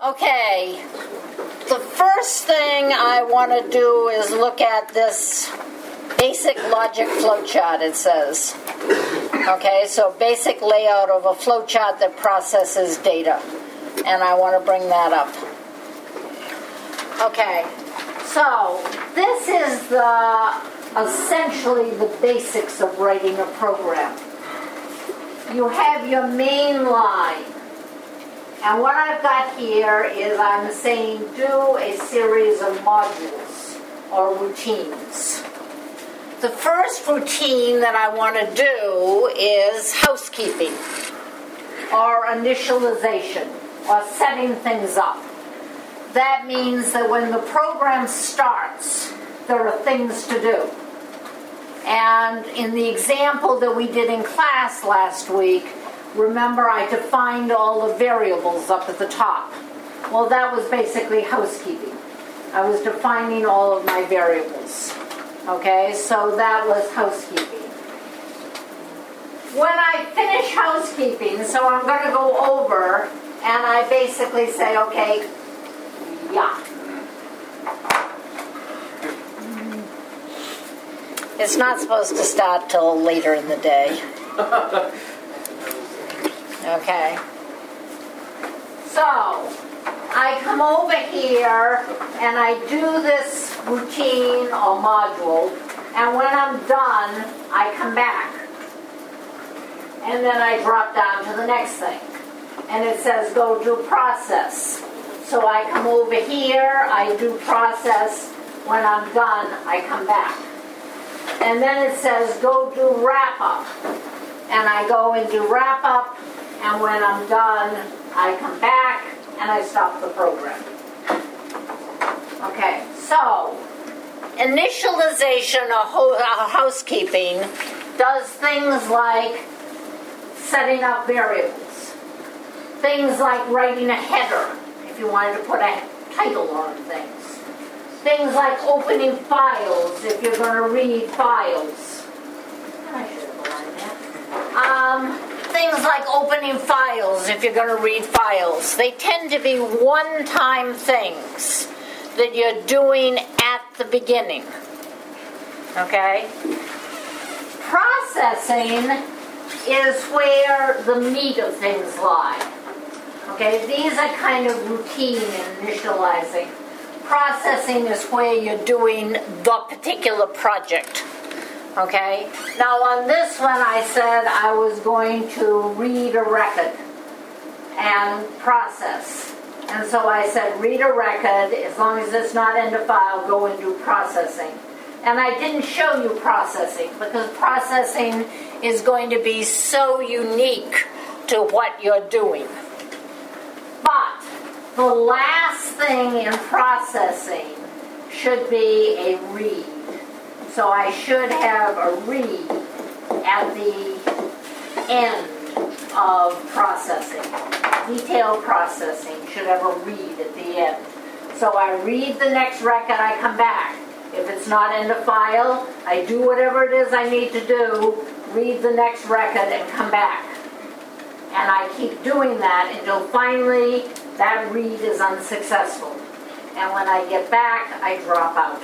Okay, the first thing I want to do is look at this basic logic flowchart, it says. Okay, so basic layout of a flowchart that processes data. And I want to bring that up. Okay, so this is essentially the basics of writing a program. You have your main line. And what I've got here is I'm saying do a series of modules or routines. The first routine that I want to do is housekeeping or initialization or setting things up. That means that when the program starts, there are things to do. And in the example that we did in class last week, remember I defined all the variables up at the top. Well, that was basically housekeeping. I was defining all of my variables. Okay, so that was housekeeping. When I finish housekeeping, so I'm going to go over and I basically say, okay, yeah. It's not supposed to start till later in the day. Okay. So, I come over here and I do this routine or module, and when I'm done, I come back. And then I drop down to the next thing. And it says go do process. So I come over here, I do process. When I'm done, I come back. And then it says go do wrap up. And I go and do wrap up. And when I'm done, I come back and I stop the program. Okay, so initialization or housekeeping does things like setting up variables. Things like writing a header, if you wanted to put a title on things. Things like opening files, if you're going to read files. I should have gone there. Things like opening files, if you're going to read files. They tend to be one-time things that you're doing at the beginning. Okay? Processing is where the meat of things lie. Okay? These are kind of routine and initializing. Processing is where you're doing the particular project. Okay? Now on this one I said I was going to read a record and process. And so I said read a record, as long as it's not end of file, go and do processing. And I didn't show you processing because processing is going to be so unique to what you're doing. But the last thing in processing should be a read. So I should have a read at the end of processing. Detailed processing should have a read at the end. So I read the next record, I come back. If it's not end of file, I do whatever it is I need to do, read the next record, and come back. And I keep doing that until finally that read is unsuccessful. And when I get back, I drop out.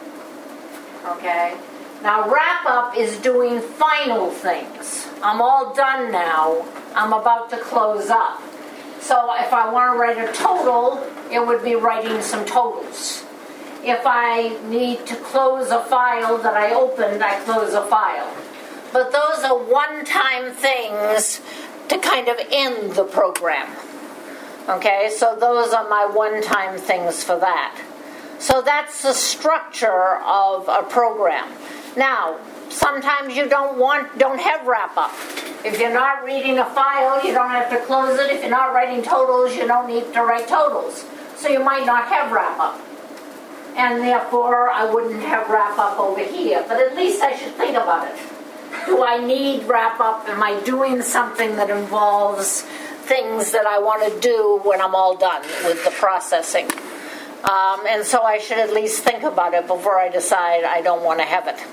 Okay? Now wrap up is doing final things. I'm all done now. I'm about to close up. So if I want to write a total, it would be writing some totals. If I need to close a file that I opened, I close a file. But those are one-time things to kind of end the program. Okay, so those are my one-time things for that. So that's the structure of a program. Now, sometimes you don't have wrap-up. If you're not reading a file, you don't have to close it. If you're not writing totals, you don't need to write totals. So you might not have wrap-up. And therefore, I wouldn't have wrap-up over here. But at least I should think about it. Do I need wrap-up? Am I doing something that involves things that I want to do when I'm all done with the processing? And so I should at least think about it before I decide I don't want to have it.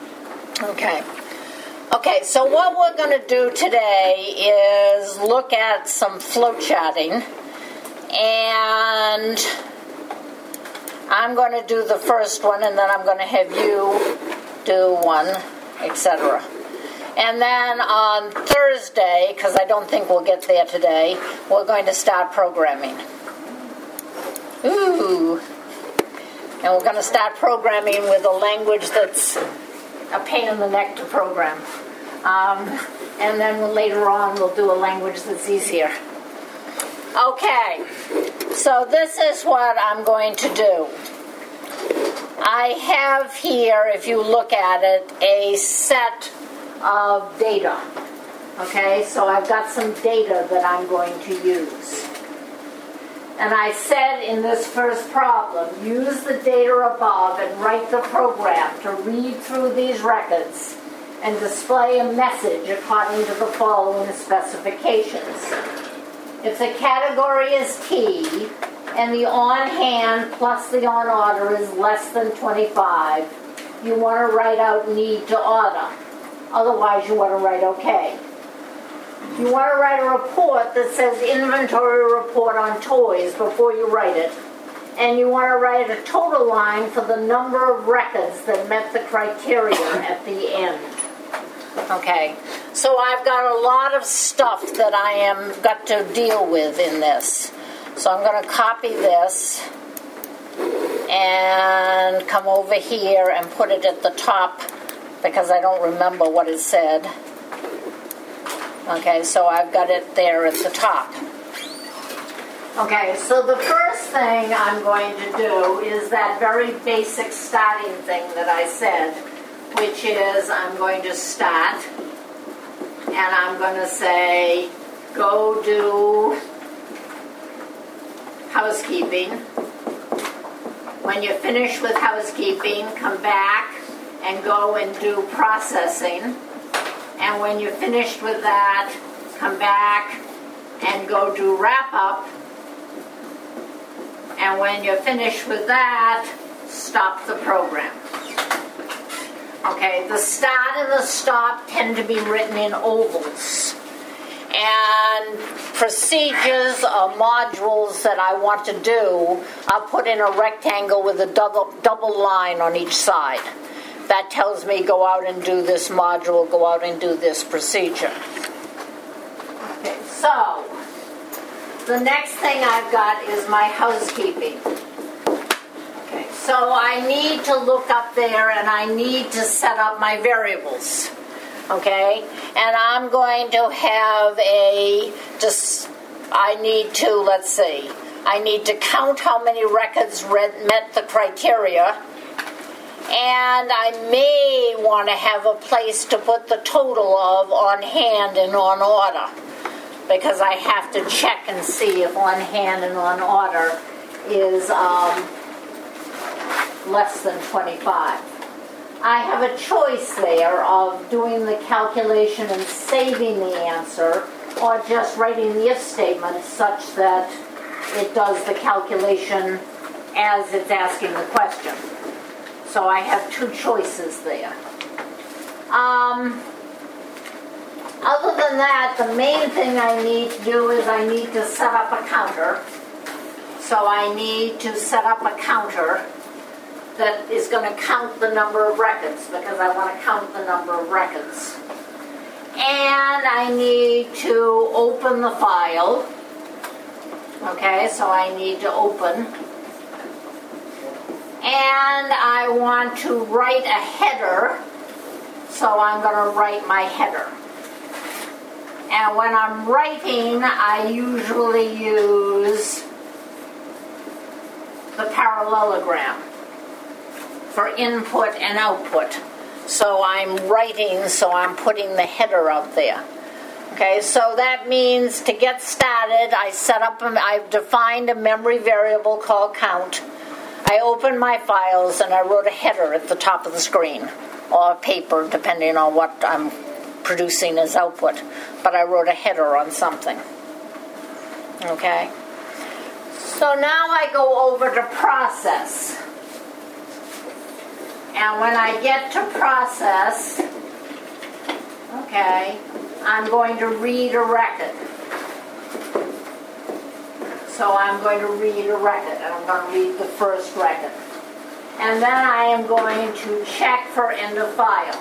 Okay, so what we're going to do today is look at some flowcharting. And I'm going to do the first one, and then I'm going to have you do one, etc. And then on Thursday, because I don't think we'll get there today, we're going to start programming. Ooh. And we're going to start programming with a language that's a pain in the neck to program. And then later on we'll do a language that's easier. Okay, so this is what I'm going to do. I have here, if you look at it, a set of data. Okay, so I've got some data that I'm going to use. And I said in this first problem, use the data above and write the program to read through these records and display a message according to the following specifications. If the category is T and the on-hand plus the on-order is less than 25, you want to write out need to order. Otherwise, you want to write OK. You want to write a report that says inventory report on toys before you write it. And you want to write a total line for the number of records that met the criteria at the end. Okay, so I've got a lot of stuff that I am got to deal with in this. So I'm going to copy this and come over here and put it at the top because I don't remember what it said. Okay, so I've got it there at the top. Okay, so the first thing I'm going to do is that very basic starting thing that I said, which is I'm going to start and I'm going to say, go do housekeeping. When you're finished with housekeeping, come back and go and do processing. And when you're finished with that, come back and go do wrap up. And when you're finished with that, stop the program. Okay, the start and the stop tend to be written in ovals. And procedures or modules that I want to do, I'll put in a rectangle with a double line on each side. That tells me go out and do this module, go out and do this procedure. Okay, so the next thing I've got is my housekeeping. Okay, so I need to look up there and I need to set up my variables. Okay, and I'm going to have I need to count how many records met the criteria. And I may want to have a place to put the total of on hand and on order, because I have to check and see if on hand and on order is less than 25. I have a choice there of doing the calculation and saving the answer, or just writing the if statement such that it does the calculation as it's asking the question. So I have two choices there. Other than that, the main thing I need to do is I need to set up a counter. So I need to set up a counter that is going to count the number of records, because I want to count the number of records. And I need to open the file. Okay, so I need to open. And I want to write a header, so I'm going to write my header. And when I'm writing, I usually use the parallelogram for input and output. So I'm writing, so I'm putting the header up there. Okay, so that means to get started, I've defined a memory variable called count. I opened my files and I wrote a header at the top of the screen, or paper, depending on what I'm producing as output. But I wrote a header on something. Okay? So now I go over to process. And when I get to process, okay, I'm going to read a record. So I'm going to read a record, and I'm going to read the first record. And then I am going to check for end of file.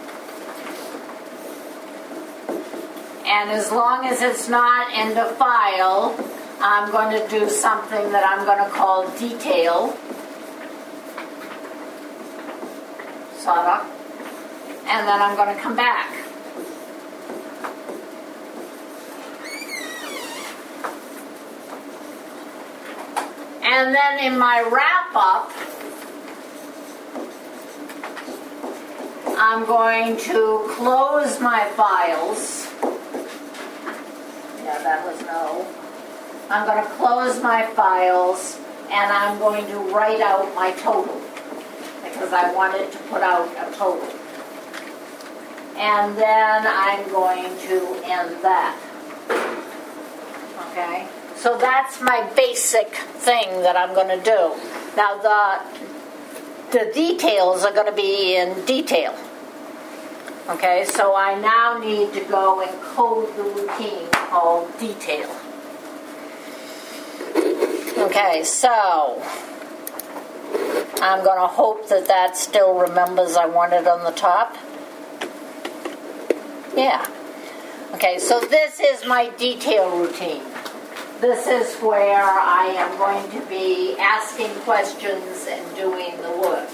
And as long as it's not end of file, I'm going to do something that I'm going to call detail. Sort of. And then I'm going to come back. And then in my wrap-up, I'm going to close my files. Yeah, that was no. I'm going to close my files, and I'm going to write out my total, because I wanted to put out a total. And then I'm going to end that. Okay? So that's my basic thing that I'm going to do. Now the details are going to be in detail. Okay, so I now need to go and code the routine called detail. Okay, so I'm going to hope that that still remembers I want it on the top. Yeah. Okay, so this is my detail routine. This is where I am going to be asking questions and doing the work.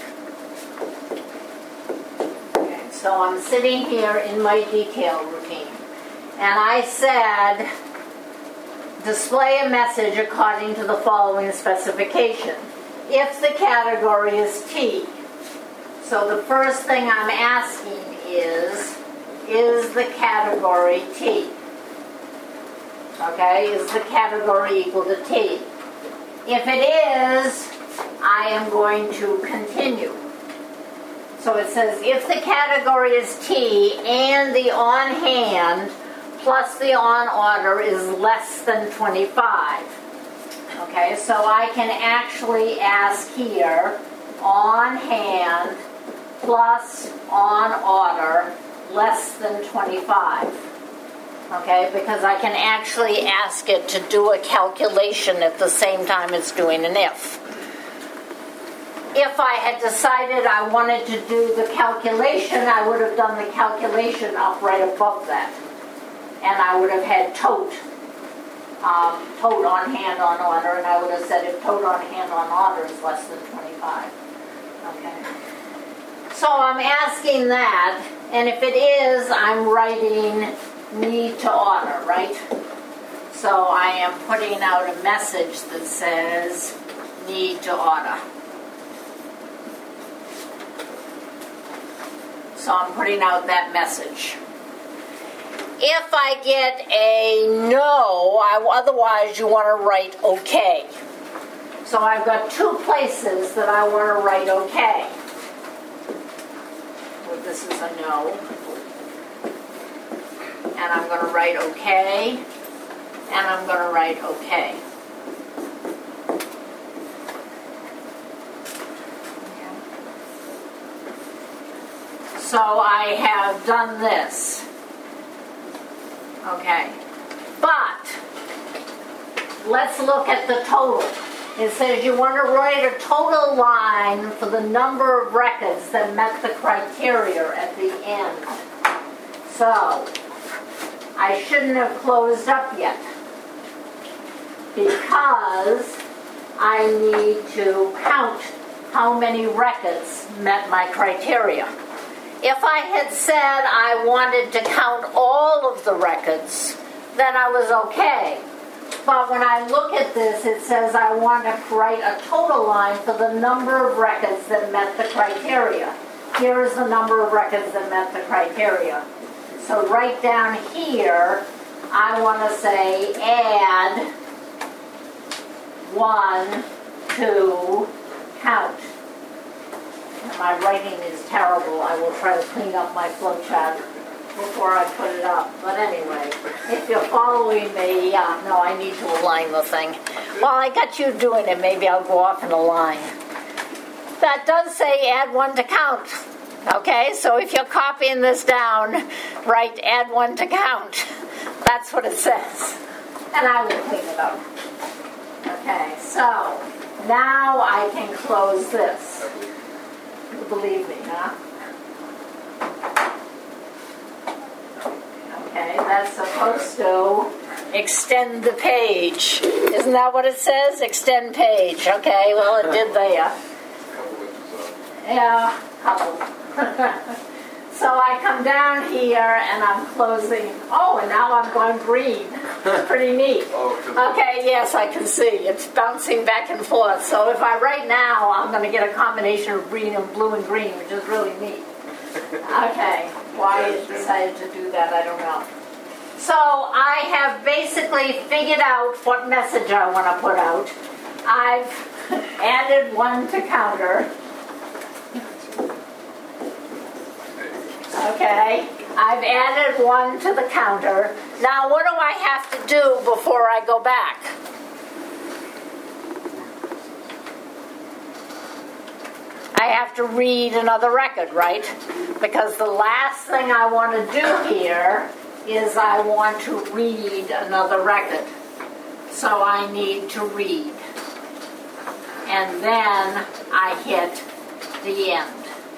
Okay, so I'm sitting here in my detail routine. And I said, display a message according to the following specification. If the category is T. So the first thing I'm asking is the category T? Okay, is the category equal to T? If it is, I am going to continue. So it says if the category is T and the on hand plus the on order is less than 25. Okay, so I can actually ask here on hand plus on order less than 25. Okay, because I can actually ask it to do a calculation at the same time it's doing an if. If I had decided I wanted to do the calculation, I would have done the calculation up right above that. And I would have had tote on hand on order, and I would have said if tote on hand on order is less than 25. Okay. So I'm asking that, and if it is, I'm writing need to order, right? So I am putting out a message that says need to order. So I'm putting out that message. If I get a no, otherwise you want to write okay. So I've got two places that I want to write okay. Well, this is a no. And I'm going to write okay. And I'm going to write okay. So I have done this. Okay. But let's look at the total. It says you want to write a total line for the number of records that met the criteria at the end. So I shouldn't have closed up yet because I need to count how many records met my criteria. If I had said I wanted to count all of the records, then I was okay. But when I look at this, it says I want to write a total line for the number of records that met the criteria. Here is the number of records that met the criteria. So right down here, I want to say add 1, 2, count. My writing is terrible. I will try to clean up my flowchart before I put it up. But anyway, if you're following me, no, I need to align the thing. While I got you doing it, maybe I'll go off and align. That does say add 1 to count. Okay, so if you're copying this down, write add 1 to count. That's what it says. And I will clean it up. Okay, so now I can close this. You believe me, huh? Okay, that's supposed to extend the page. Isn't that what it says? Extend page. Okay, well it did there. Yeah, couple. So I come down here and I'm closing. Oh, and now I'm going green. Pretty neat. Okay, yes, I can see. It's bouncing back and forth. So if I write now, I'm going to get a combination of green and blue and green, which is really neat. Okay, why it decided to do that, I don't know. So I have basically figured out what message I want to put out. I've added one to counter. Okay, I've added one to the counter. Now what do I have to do before I go back? I have to read another record, right? Because the last thing I want to do here is I want to read another record. So I need to read. And then I hit the end.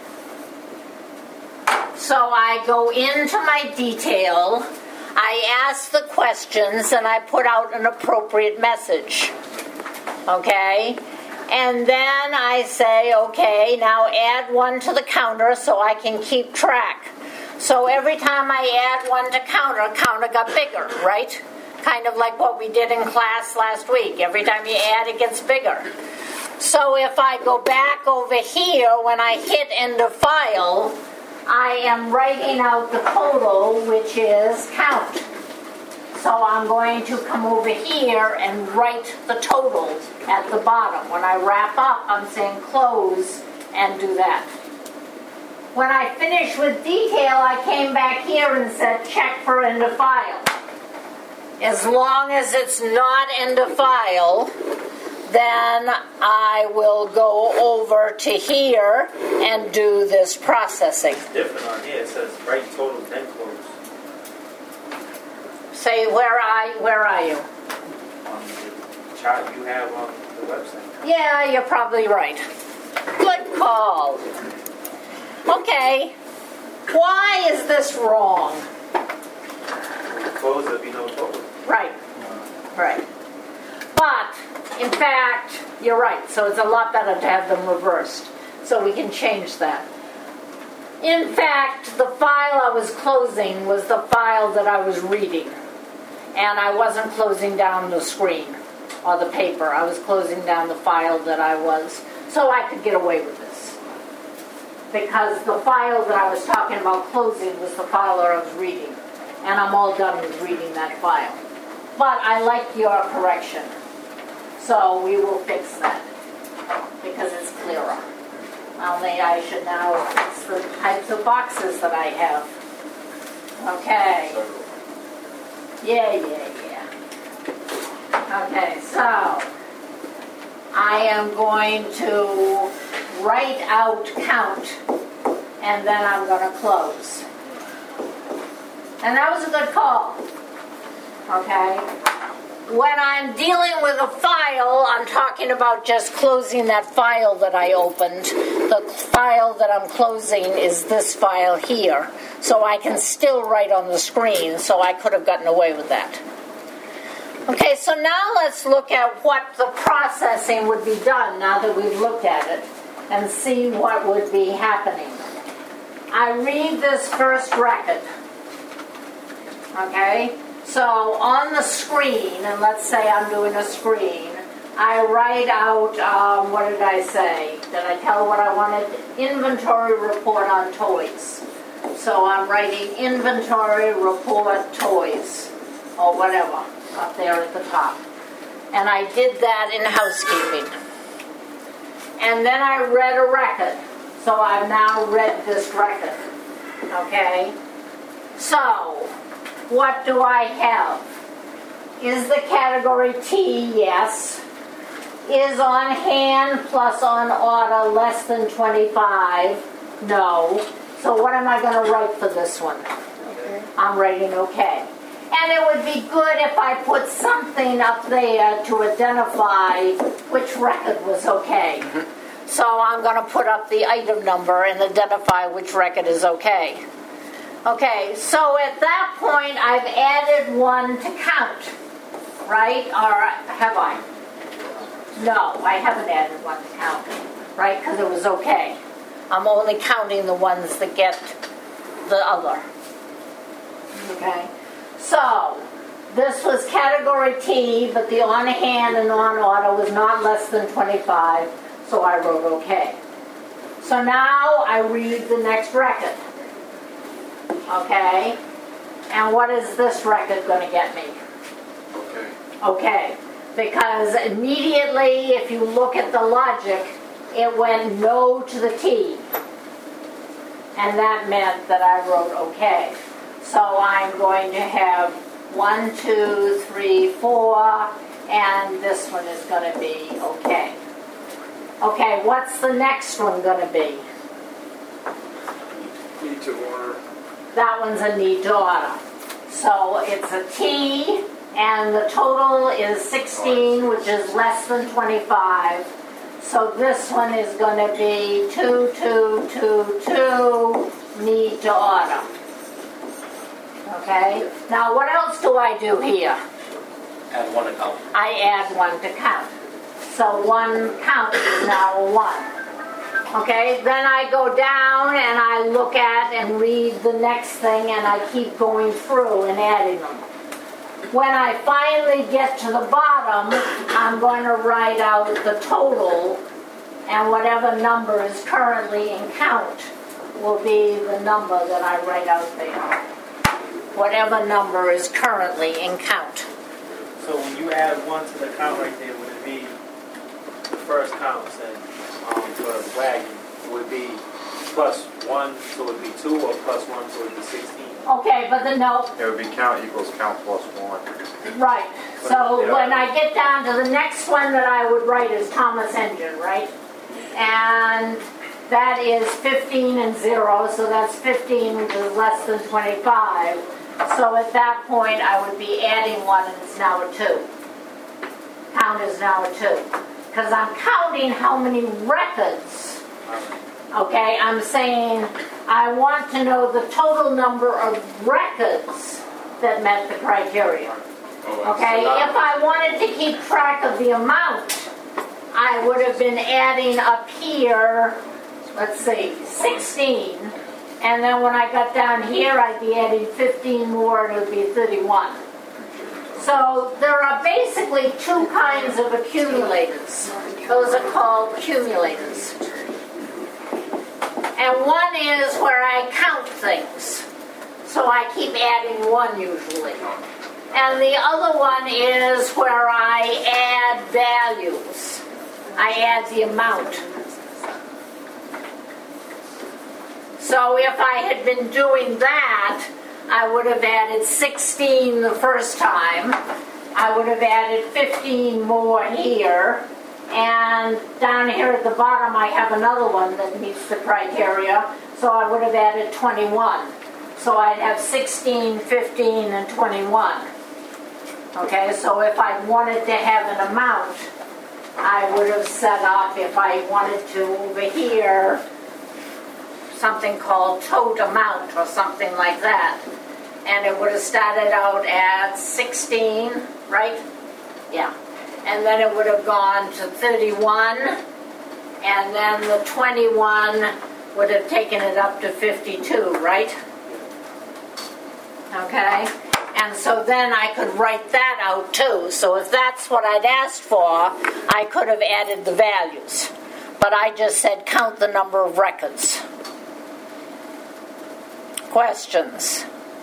So I go into my detail, I ask the questions, and I put out an appropriate message. Okay? And then I say, okay, now add one to the counter so I can keep track. So every time I add one to counter got bigger, right? Kind of like what we did in class last week. Every time you add, it gets bigger. So if I go back over here, when I hit end of file, I am writing out the total, which is count. So I'm going to come over here and write the total at the bottom. When I wrap up, I'm saying close and do that. When I finish with detail, I came back here and said check for end of file. As long as it's not end of file, then I will go over to here and do this processing. It's different on here. It says write total, then close. Say, where are you? On the chart you have on the website. Yeah, you're probably right. Good call. Okay. Why is this wrong? Close, there'll be no total. Right. Right. But, in fact, you're right. So it's a lot better to have them reversed. So we can change that. In fact, the file I was closing was the file that I was reading. And I wasn't closing down the screen or the paper. I was closing down the file that I was. So I could get away with this. Because the file that I was talking about closing was the file that I was reading. And I'm all done with reading that file. But I like your correction. So we will fix that. Because it's clearer. Only I should now fix the types of boxes that I have. Okay. Yeah. Okay, so I am going to write out count, and then I'm going to close. And that was a good call. Okay? When I'm dealing with a file, I'm talking about just closing that file that I opened. The file that I'm closing is this file here. So I can still write on the screen, so I could have gotten away with that. Okay, so now let's look at what the processing would be done now that we've looked at it and see what would be happening. I read this first record. Okay? So on the screen, and let's say I'm doing a screen, I write out, what did I say? Did I tell what I wanted? Inventory report on toys. So I'm writing inventory report toys, or whatever, up there at the top. And I did that in housekeeping. And then I read a record. So I've now read this record. Okay? So, what do I have? Is the category T? Yes. Is on hand plus on order less than 25? No. So what am I going to write for this one? Okay. I'm writing okay. And it would be good if I put something up there to identify which record was okay. So I'm going to put up the item number and identify which record is okay. Okay, so at that point I've added one to count, right? Or have I? No, I haven't added one to count, right? Because it was okay. I'm only counting the ones that get the other. Okay, so this was category T, but the on hand and on order was not less than 25, so I wrote okay. So now I read the next record. Okay, and what is this record going to get me? Okay. Okay, because immediately if you look at the logic, it went no to the T. And that meant that I wrote okay. So I'm going to have 1, 2, 3, 4, and this one is going to be okay. Okay, what's the next one going to be? Need to order. That one's a need to order. So it's a T, and the total is 16, which is less than 25. So this one is going to be 2, 2, 2, 2, need to order. Okay? Now what else do I do here? Add one account. I add one to count. So one count is now a 1. Okay, then I go down and I look at and read the next thing and I keep going through and adding them. When I finally get to the bottom, I'm going to write out the total, and whatever number is currently in count will be the number that I write out there. Whatever number is currently in count. So when you add one to the count right there, would it be the first count? And for wagon, would be plus 1, so it would be 2, or plus 1, so it would be 16? Okay, but no. It would be count equals count plus 1. Right. So when I get down to the next one that I would write is Thomas Engine, right? And that is 15 and 0, so that's 15, which is less than 25. So at that point, I would be adding 1, and it's now a 2. Count is now a 2. Because I'm counting how many records. Okay, I'm saying I want to know the total number of records that met the criteria. Okay, if I wanted to keep track of the amount, I would have been adding up here, let's see, 16. And then when I got down here, I'd be adding 15 more, and it would be 31. So there are basically 2 kinds of accumulators. Those are called accumulators. And one is where I count things. So I keep adding 1 usually. And the other one is where I add values. I add the amount. So if I had been doing that, I would have added 16 the first time. I would have added 15 more here. And down here at the bottom, I have another one that meets the criteria. So I would have added 21. So I'd have 16, 15, and 21. Okay, so if I wanted to have an amount, I would have set up, if I wanted to, over here, something called total amount or something like that. And it would have started out at 16, right? Yeah. And then it would have gone to 31, and then the 21 would have taken it up to 52, right? Okay? And so then I could write that out too. So if that's what I'd asked for, I could have added the values. But I just said count the number of records. Questions?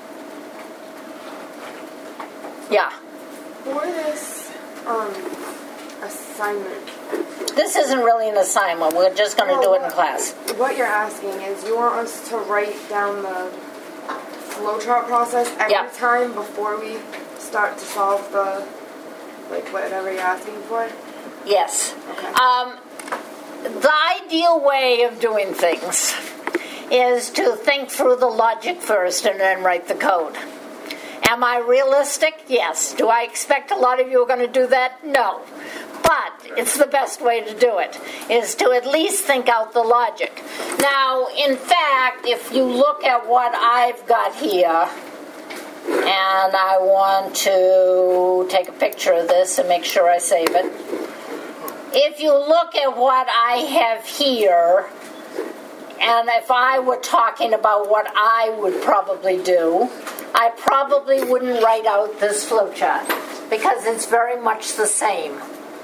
Yeah. For this assignment. This isn't really an assignment. We're just going to do it in class. What you're asking is you want us to write down the flowchart process every time before we start to solve the, whatever you're asking for? Yes. Okay. The ideal way of doing things is to think through the logic first and then write the code. Am I realistic? Yes. Do I expect a lot of you are going to do that? No. But it's the best way to do it, is to at least think out the logic. Now, in fact, if you look at what I've got here, and I want to take a picture of this and make sure I save it. If you look at what I have here, and if I were talking about what I would probably do, I probably wouldn't write out this flowchart because it's very much the same.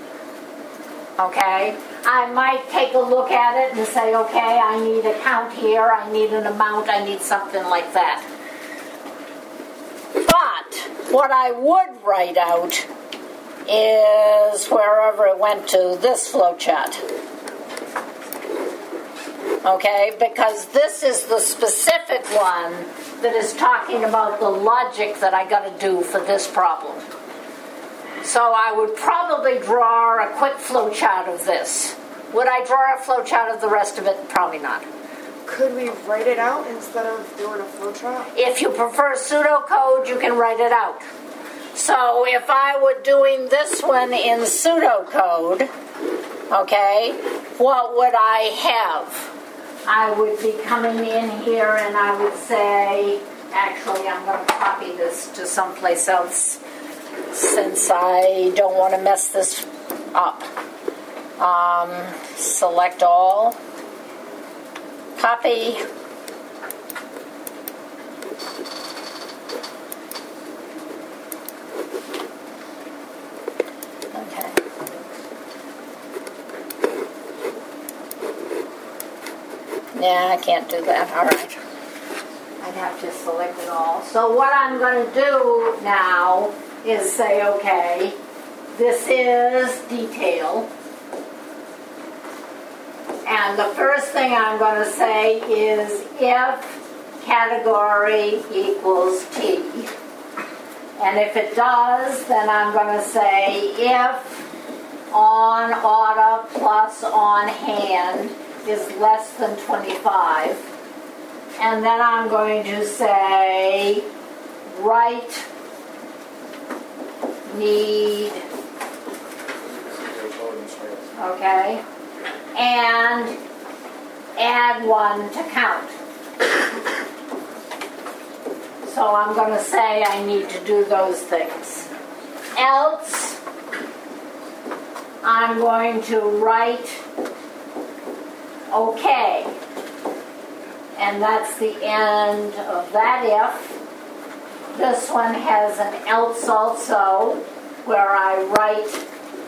Okay? I might take a look at it and say, okay, I need a count here, I need an amount, I need something like that. But what I would write out is wherever it went to this flowchart. Okay, because this is the specific one that is talking about the logic that I got to do for this problem. So I would probably draw a quick flowchart of this. Would I draw a flowchart of the rest of it? Probably not. Could we write it out instead of doing a flowchart? If you prefer pseudocode, you can write it out. So if I were doing this one in pseudocode, okay, what would I have? I would be coming in here and I would say, actually I'm going to copy this to someplace else since I don't want to mess this up. Select all, copy. Okay. Yeah, I can't do that. All right. I'd have to select it all. So what I'm going to do now is say, okay, this is detail. And the first thing I'm going to say is if category equals T. And if it does, then I'm going to say if on order plus on hand is less than 25. And then I'm going to say write need, okay, and add one to count. So I'm going to say I need to do those things. Else, I'm going to write okay. And that's the end of that if. This one has an else also, where I write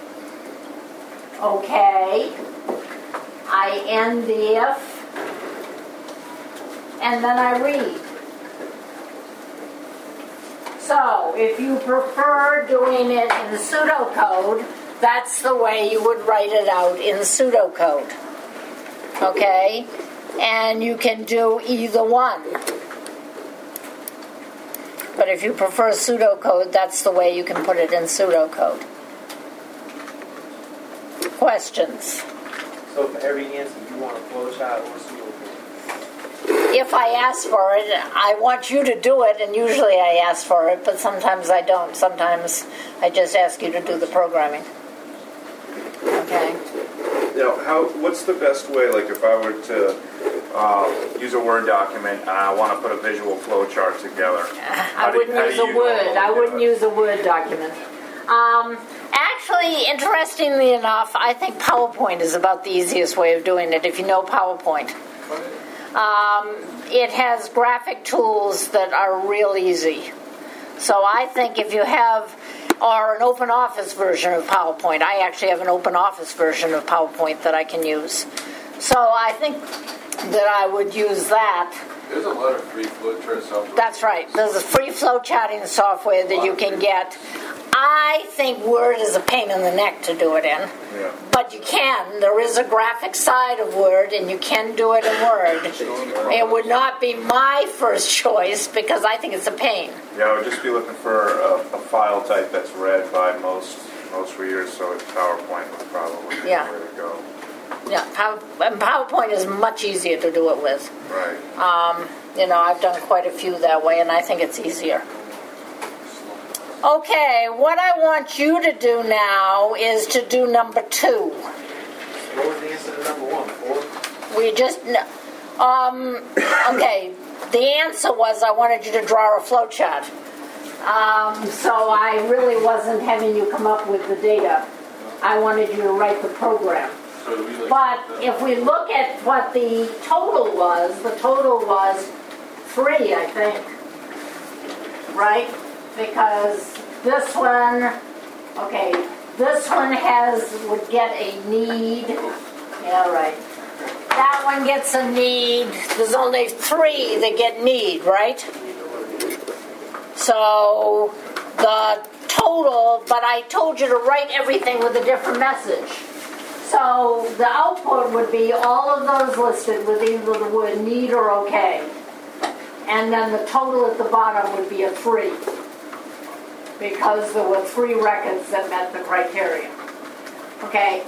okay. I end the if, and then I read. So, if you prefer doing it in pseudocode, that's the way you would write it out in pseudocode. Okay? And you can do either one. But if you prefer pseudocode, that's the way you can put it in pseudocode. Questions? So for every answer, you want a flowchart or pseudocode? If I ask for it, I want you to do it, and usually I ask for it, but sometimes I don't. Sometimes I just ask you to do the programming. Okay? Now, what's the best way, like if I were to use a Word document and I want to put a visual flow chart together? I wouldn't use a Word. I wouldn't use a Word document. Actually, interestingly enough, I think PowerPoint is about the easiest way of doing it, if you know PowerPoint. It has graphic tools that are real easy. So I think if you have, or an open office version of PowerPoint, I actually have an open office version of PowerPoint that I can use. So I think that I would use that. There's a lot of free flowchart software. That's right. There's a free flow charting software that you can get. I think Word is a pain in the neck to do it in. Yeah. But you can. There is a graphic side of Word, and you can do it in Word. It would not be my first choice because I think it's a pain. Yeah, I would just be looking for a file type that's read by most readers, so PowerPoint would probably be Yeah. the way to go. Yeah, and PowerPoint is much easier to do it with. Right. I've done quite a few that way, and I think it's easier. Okay, what I want you to do now is to do number 2. What was the answer to number 1? 4? We just, okay, the answer was I wanted you to draw a flow chart. So I really wasn't having you come up with the data. I wanted you to write the program. So do we like? But if we look at what the total was 3, I think. Right? Because this one, okay, this one would get a need. Yeah, right. That one gets a need. There's only 3 that get need, right? So the total, but I told you to write everything with a different message. So the output would be all of those listed with either the word need or okay. And then the total at the bottom would be a 3. Because there were 3 records that met the criteria. Okay,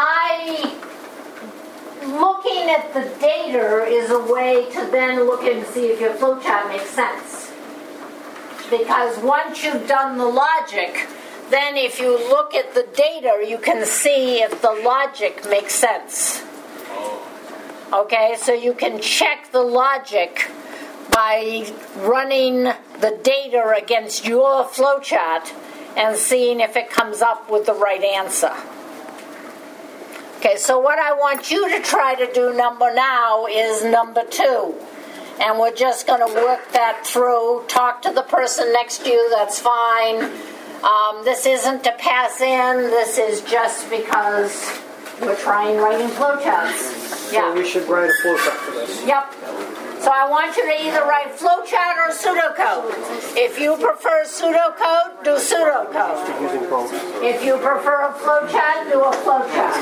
looking at the data is a way to then look and see if your flowchart makes sense. Because once you've done the logic, then if you look at the data, you can see if the logic makes sense. Okay, so you can check the logic by running the data against your flowchart and seeing if it comes up with the right answer. Okay, so what I want you to try to do now is number 2. And we're just going to work that through. Talk to the person next to you, that's fine. This isn't to pass in, this is just because we're trying writing flowcharts. Yeah. So we should write a flowchart for this. Yep. So I want you to either write flowchart or pseudocode. If you prefer pseudocode, do pseudocode. Using both. If you prefer a flowchart, do a flowchart.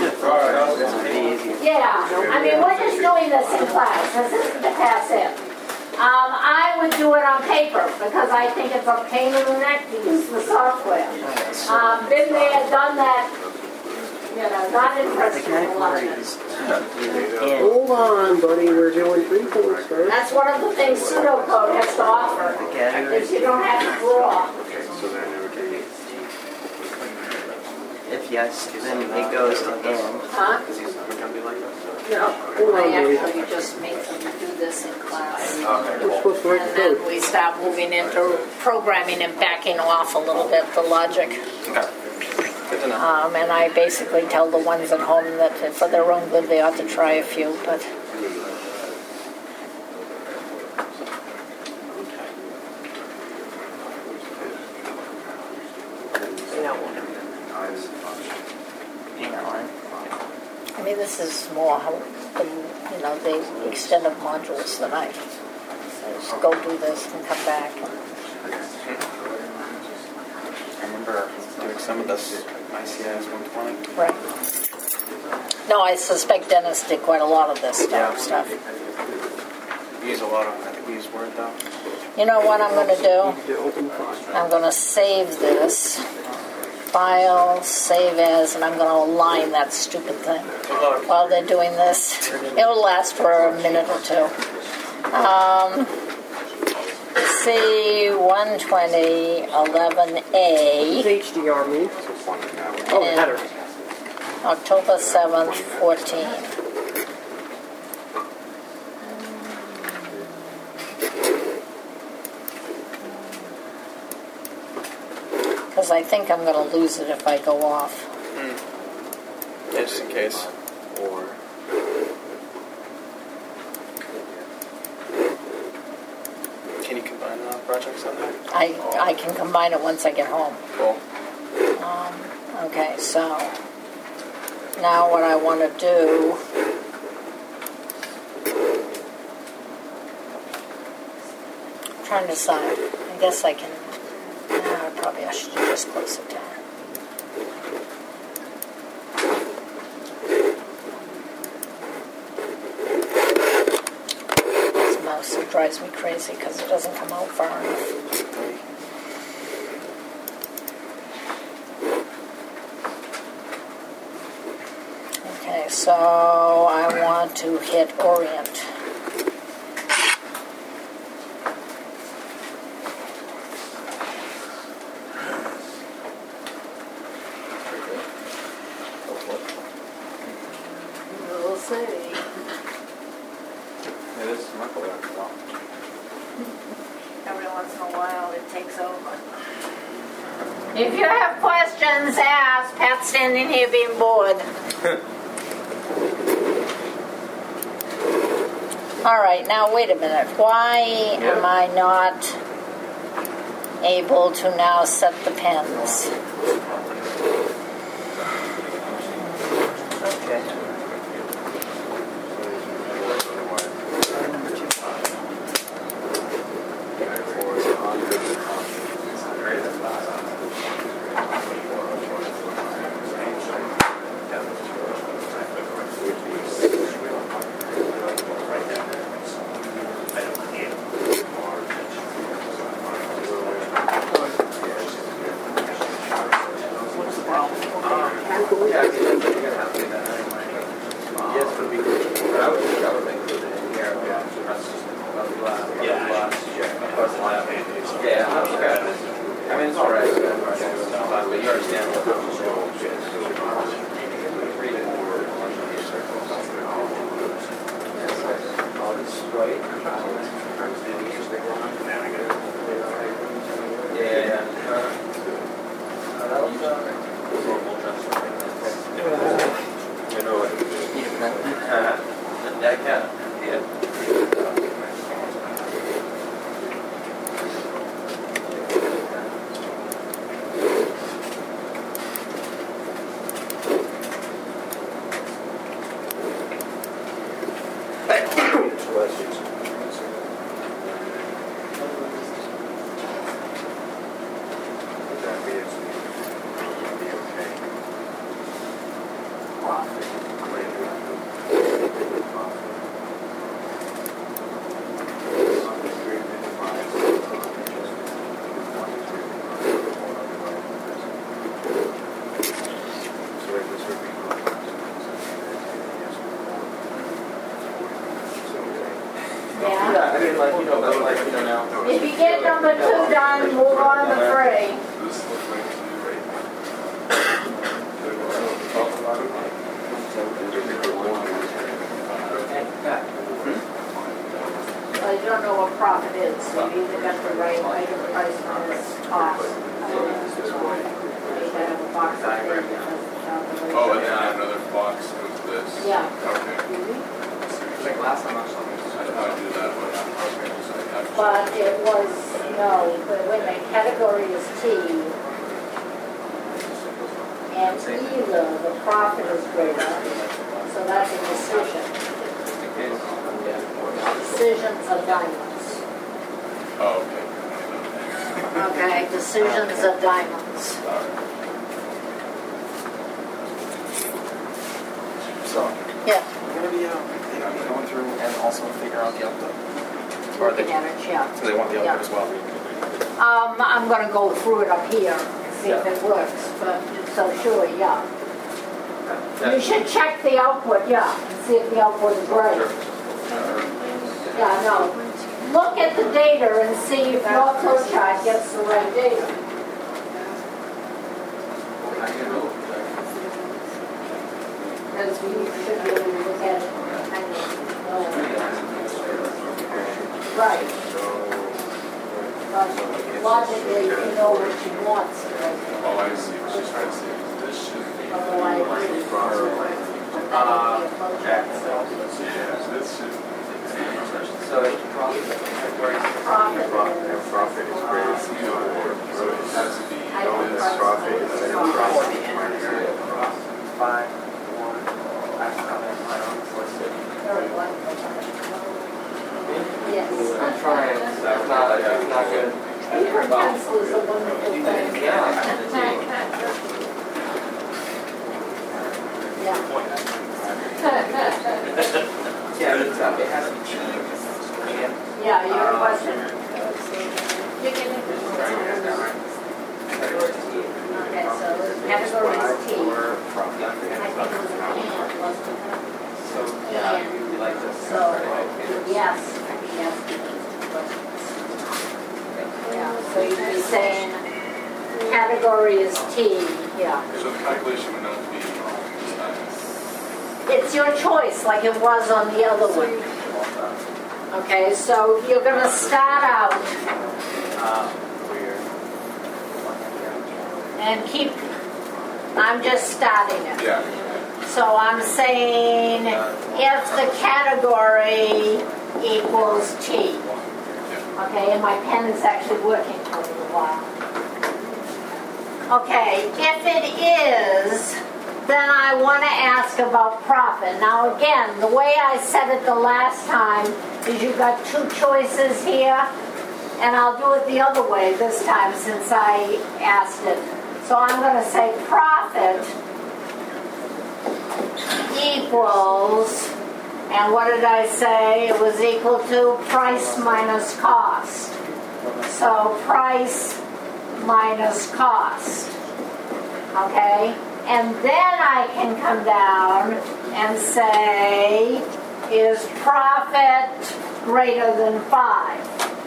Yeah, I mean, we're just doing this in class. This isn't to pass in. I would do it on paper because I think it's a pain in the neck to use the software. Been there, done that. You know, not interested in a lot of this. Hold on, buddy. We're doing 3 things first. That's one of the things pseudocode has to offer, is you don't have to draw. If yes, then it goes to him. Huh? No, Hold on, I buddy. actually just make them do this in class. We're supposed to write And the then code. we start moving into programming and backing off a little bit the logic. And I basically tell the ones at home that for their own good they ought to try a few, but I mean this is more how the extent of modules that I just go do this and come back. I remember doing some of this ICS 120. Right. No, I suspect Dennis did quite a lot of this stuff. We use a lot of, I think we use Word though. You know what I'm going to do? To open the file. I'm going to save this. File, save as, and I'm going to align that stupid thing while they're doing this. It'll last for a minute or 2. C120 11A. What's HDR mean? Oh, the And header. October 7th, 14. Because I think I'm going to lose it if I go off. Yeah, just in case. Or can you combine projects on there? I can combine it once I get home. Cool. Okay, so now what I want to do I'm trying to decide. I guess I can probably I should just close it down. This mouse, it drives me crazy because it doesn't come out far enough. Okay, so I want to hit Orient. see. Yeah, this is my color. Every once in a while it takes over. If you have questions, ask. Pat's standing here being bored. All right, now wait a minute. Why am I not able to now set the pins? Okay. If you get number 2 done, move on to 3. Well, you don't know what profit is, so you either got the right item price minus cost. You gotta have a box up there because it's not the way. Oh, and then I have another box with this. Yeah. Okay. Like last time I saw this. I know I do that, but But it was, no, but wait a minute, category is T. And either the profit is greater, so that's a decision. Decisions are diamonds. oh, okay. Okay, decisions are diamonds. So, Yeah, we're gonna be going through and also figure out the output. Or looking they, at it, yeah. so they want the output as well. I'm gonna go through it up here and see if it works, but so sure, yeah. You should check the output, yeah, and see if the output is right. Yeah, no. Look at the data and see if your flowchart gets the right data. Because we should really look at it. Right. But logically, you know what you want. Oh, I see what she's trying to say. This should be. Otherwise, Yeah, this should. So it's profit category. Profit is greater than 2 or It has to be. this profit is Five, one. yes. I'm trying. That's not good. Paper pencil is a wonderful thing. Yeah, it has to be cheap. Yeah, you have a question? Okay, so category is T. I think it was a can, wasn't it? So, yeah, you like this. So, yes, yes. Yeah, so you'd be saying category is T, yeah. So the calculation would not be it's your choice like it was on the other one. Okay, so you're going to start out and keep, I'm just starting it. Yeah. So I'm saying if the category equals T. Okay, and my pen is actually working for a little while. Okay, if it is, then I want to ask about profit. Now again, the way I said it the last time is you've got two choices here, and I'll do it the other way this time since I asked it. So I'm going to say profit equals, and what did I say? It was equal to price minus cost. So price minus cost. Okay? And then I can come down and say, is profit greater than 5?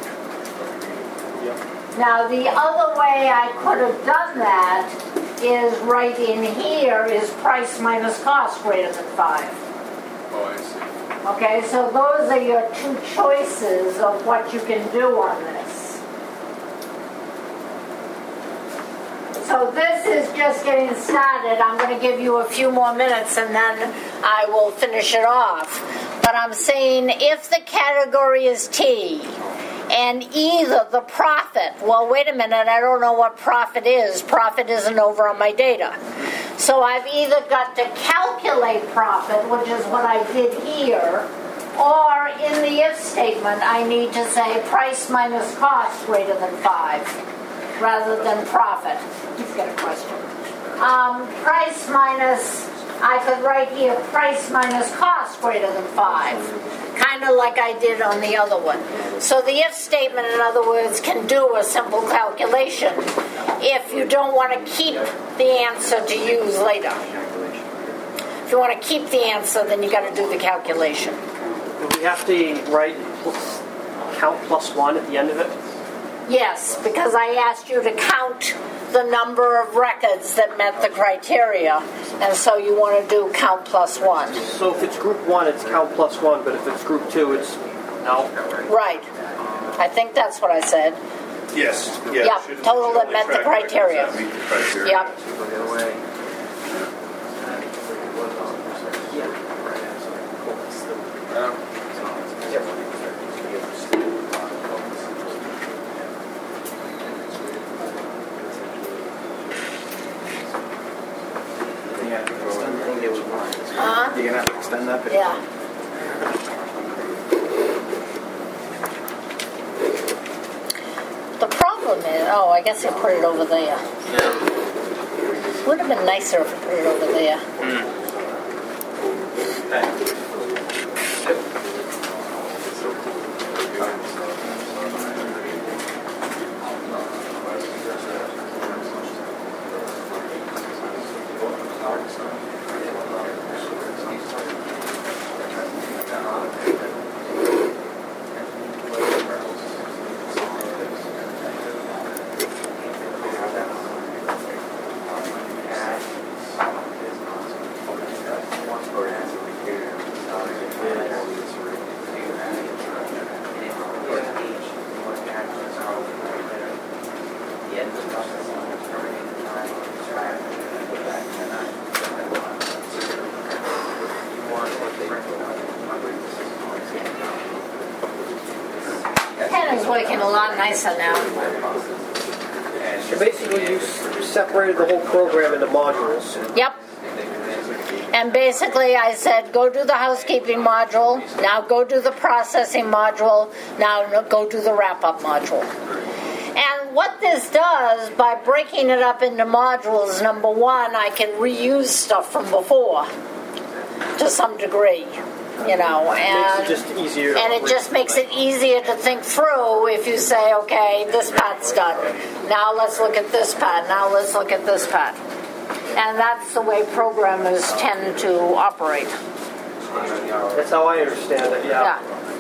Now the other way I could have done that is right in here is price minus cost greater than 5. Oh, I see. Okay, so those are your two choices of what you can do on this. So this is just getting started. I'm going to give you a few more minutes and then I will finish it off. But I'm saying if the category is T and either the profit, well, wait a minute, I don't know what profit is. Profit isn't over on my data. So I've either got to calculate profit, which is what I did here, or in the if statement, I need to say price minus cost greater than 5 rather than profit. He's got a question. Price minus, I could write here price minus cost greater than 5, kind of like I did on the other one. So the if statement, in other words, can do a simple calculation if you don't want to keep the answer to use later. If you want to keep the answer, then you got to do the calculation. Do we have to write count plus 1 at the end of it? Yes, because I asked you to count the number of records that met the criteria, and so you want to do count plus 1. So if it's group 1, it's count plus 1, but if it's group 2, it's no. Right. I think that's what I said. Yes. Yeah, total that met the criteria. Meet the criteria. Yep. You're gonna have to extend that picture. Yeah. The problem is, oh, I guess I put it over there. Would have been nicer if I put it over there. Pen is working a lot nicer now. So basically you separated the whole program into modules. Yep. And basically I said, go do the housekeeping module, now go do the processing module, now go do the wrap-up module. And what this does, by breaking it up into modules, number one, I can reuse stuff from before to some degree, you know, and Makes it just easier. and it just makes it easier to think through if you say, okay, this part's done. Now let's look at this part. Now let's look at this part. And that's the way programmers tend to operate. That's how I understand it, yeah.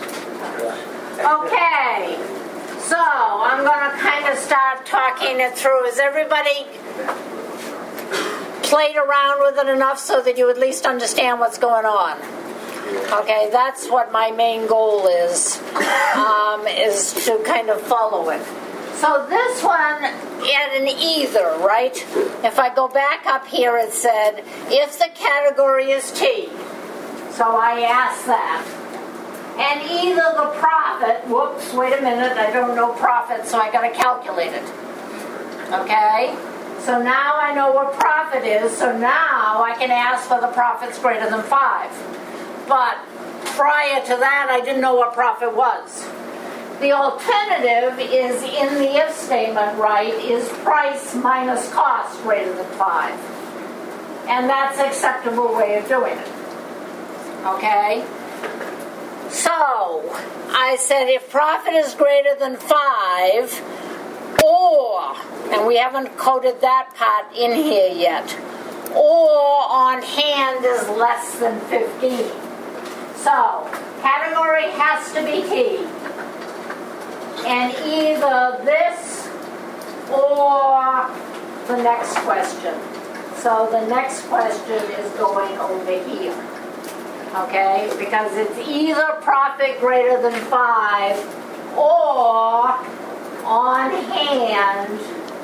Okay. So I'm going to kind of start talking it through. Is everybody played around with it enough so that you at least understand what's going on. Okay, that's what my main goal is to kind of follow it. So this one at an either, right? If I go back up here, it said, if the category is T, so I asked that. And either the profit, whoops, wait a minute, I don't know profit, so I got to calculate it. Okay? So now I know what profit is, so now I can ask for the profits greater than 5. But prior to that, I didn't know what profit was. The alternative is in the if statement, right, is price minus cost greater than 5. And that's an acceptable way of doing it. Okay? So, I said if profit is greater than 5, or, and we haven't coded that part in here yet, or on hand is less than 15. So, category has to be T. And either this or the next question. So the next question is going over here. Okay? Because it's either profit greater than 5 or on hand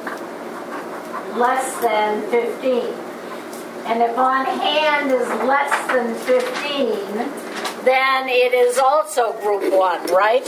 less than 15. And if on hand is less than 15, then it is also group 1, right?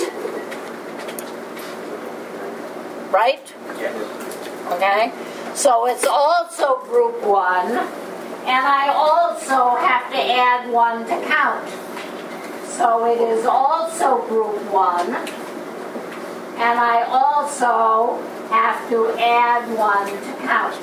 Right? Yeah. Okay? So it's also group 1, and I also have to add 1 to count. So it is also group 1, and I also have to add 1 to count.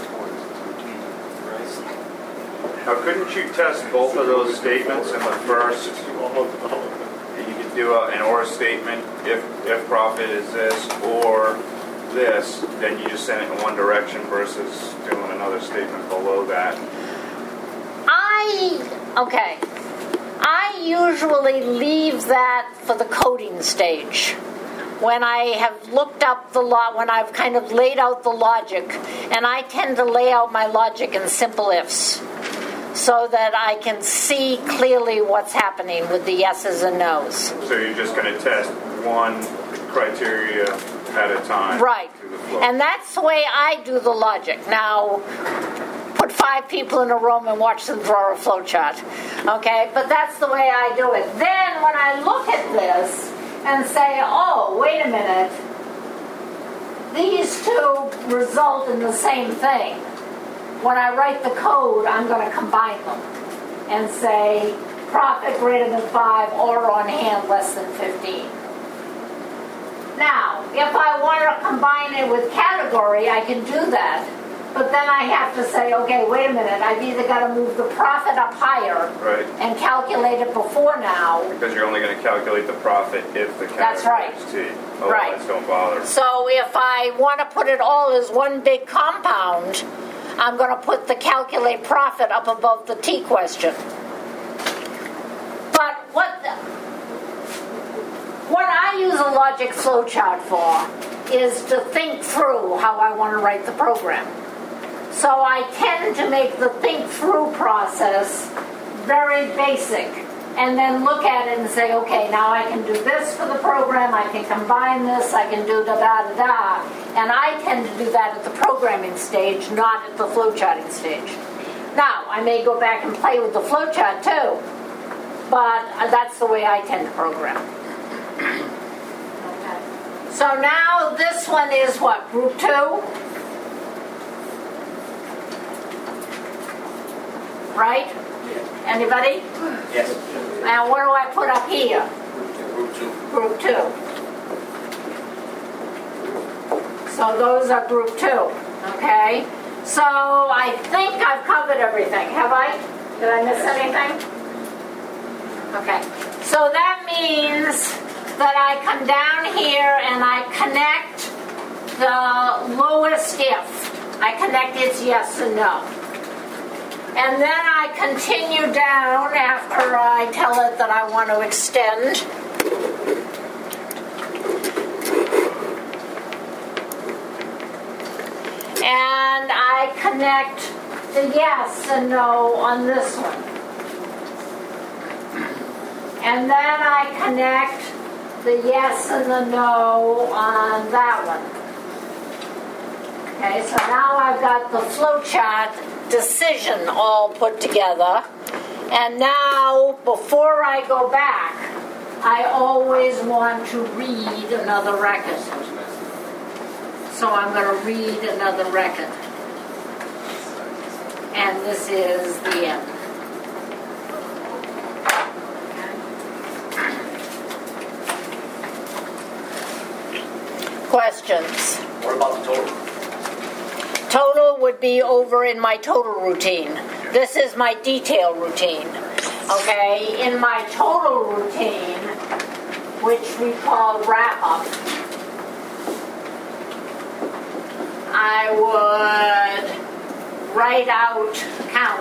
Now, couldn't you test both of those statements in the first? You could do an or statement if profit is this or this, then you just send it in one direction versus doing another statement below that. I usually leave that for the coding stage. When I have looked up when I've kind of laid out the logic, and I tend to lay out my logic in simple ifs, so that I can see clearly what's happening with the yeses and nos. So you're just going to test one criteria at a time. Right. Through the flow. And that's the way I do the logic. Now, put 5 people in a room and watch them draw a flow chart. Okay? But that's the way I do it. Then when I look at this and say, oh, wait a minute, these two result in the same thing. When I write the code, I'm going to combine them and say profit greater than 5 or on hand less than 15. Now, if I want to combine it with category, I can do that. But then I have to say, okay, wait a minute, I've either got to move the profit up higher Right. and calculate it before now. Because you're only going to calculate the profit if the That's right. category is T. Right. Otherwise, don't bother. So if I want to put it all as one big compound, I'm going to put the calculate profit up above the T question. But what I use a logic flowchart for is to think through how I want to write the program. So I tend to make the think through process very basic and then look at it and say, okay, now I can do this for the program, I can combine this, I can do da-da-da-da. And I tend to do that at the programming stage, not at the flowcharting stage. Now, I may go back and play with the flowchart too, but that's the way I tend to program. Okay. So now this one is what, group 2? Right? Anybody? Yes. Now what do I put up here? Group 2. Group 2. So those are group 2. Okay? So I think I've covered everything. Have I? Did I miss anything? Okay. So that means that I come down here and I connect the lowest if. I connect its yes and no. And then I continue down after I tell it that I want to extend. And I connect the yes and no on this one. And then I connect the yes and the no on that one. Okay, so now I've got the flowchart decision all put together. And now, before I go back, I always want to read another record. So I'm going to read another record. And this is the end. Questions? What about the total? Total would be over in my total routine. This is my detail routine. Okay, in my total routine, which we call wrap up, I would write out count